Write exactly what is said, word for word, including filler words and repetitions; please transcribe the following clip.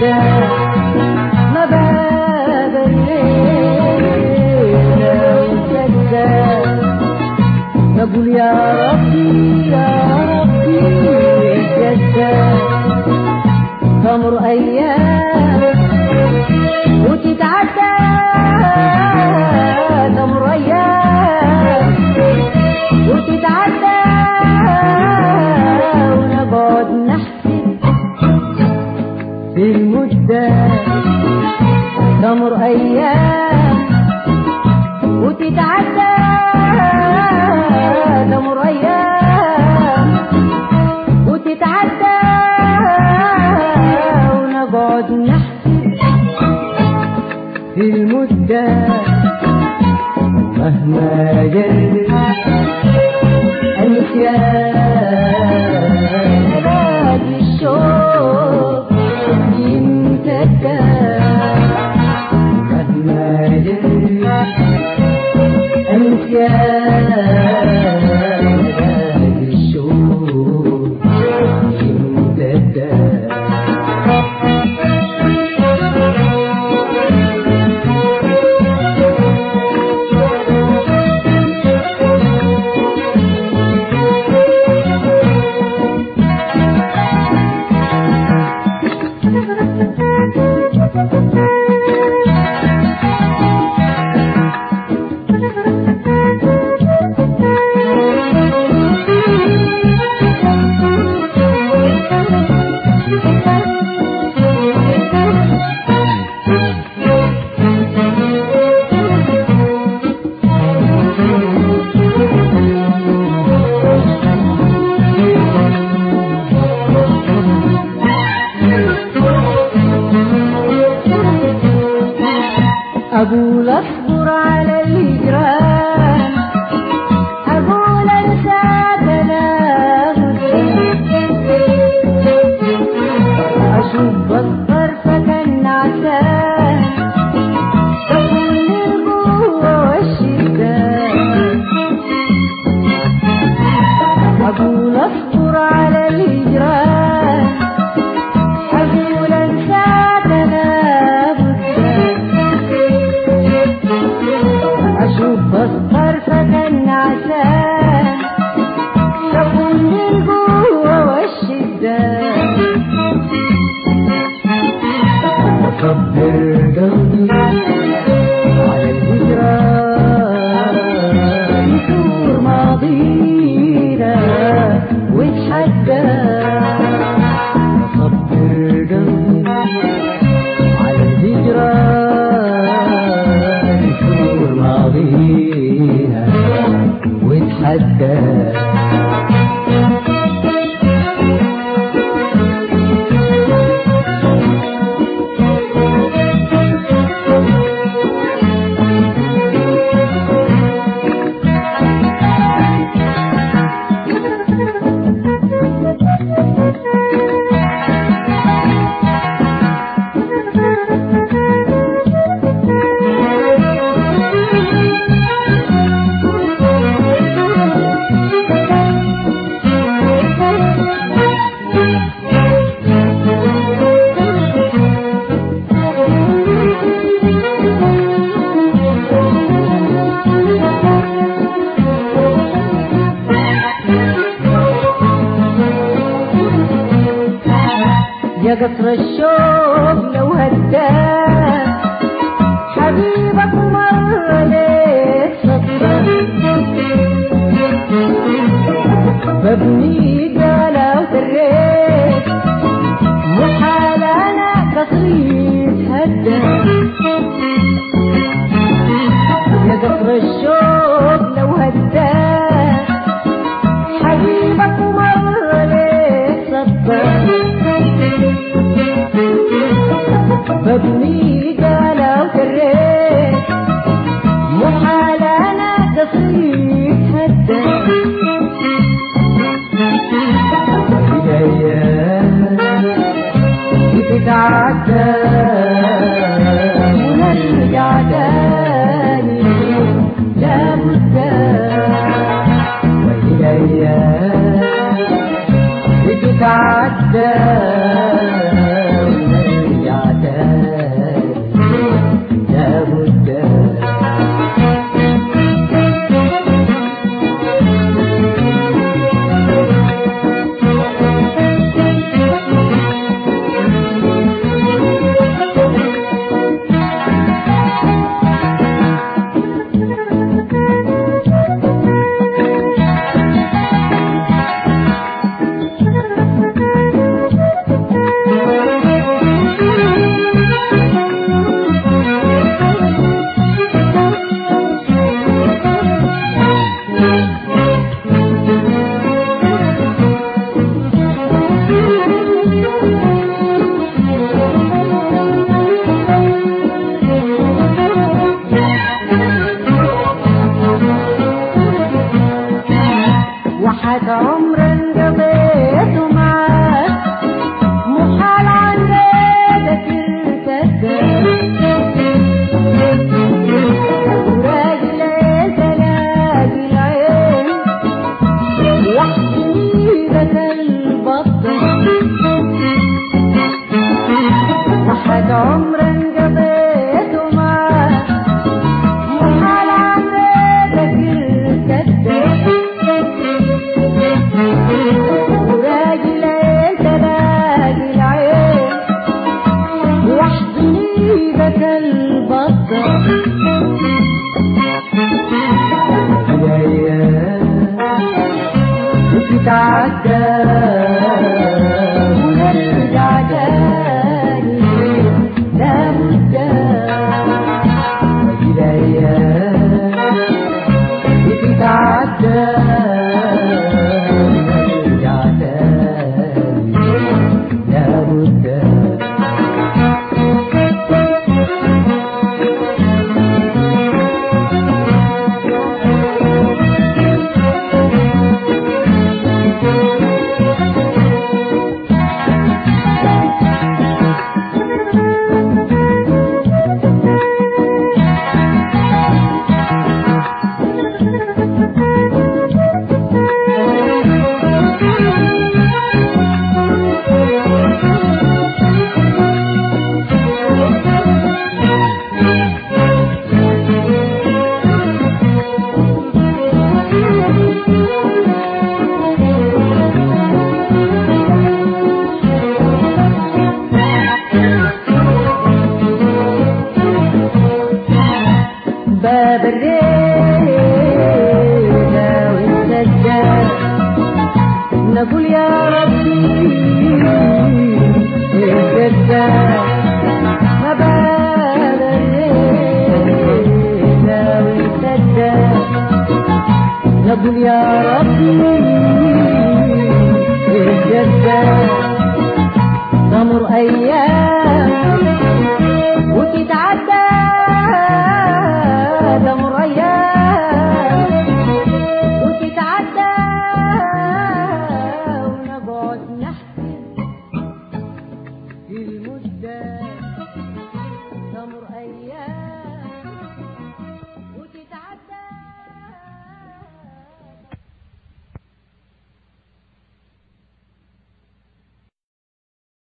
وتتعدى مباب الليل وتتعدى نقول يا ربي يا ربي وتتعدى تمر أيام وتتعدى تمر أيام وتتعدى ونقعد نحسب في المدة تمر أيام وتتعدى تمر أيام وتتعدى ونقعد نحسب في المدة مهما جرت النسيان باقي الشوق يمتدى مهما جرت النسيان باقي الشوق يمتدى أقول أصبر على الهجران أقول أنسى تناغد أشوف الطرف كالنعسان تقول القوة والشدة أقول أصبر على الهجران أقول أنسى تناغد أشوف الطرف كالنعسان تقول القوة والشدة أصبر قلبي على الهجران يثور ماضينا ويتحدى أصبر قلبي على الهجران يثور ماضينا ويتحدى يا قطر الشوق لو هداك حبيبك مر ليك صدفة ببني قالة وتريت محال أنا قصري هدى يا قطر الشوق لو هداك حبيبك مر ليك صدفة ببني قالة وتريت محال أنا قصري هدى الأيام بتتعدى ونرجع تاني لابد وهي أيام بتتعدى ونرجع باب الريدة والسجاد نقول يا ربي السجاد ما باب الريدة والسجاد نقول يا ربي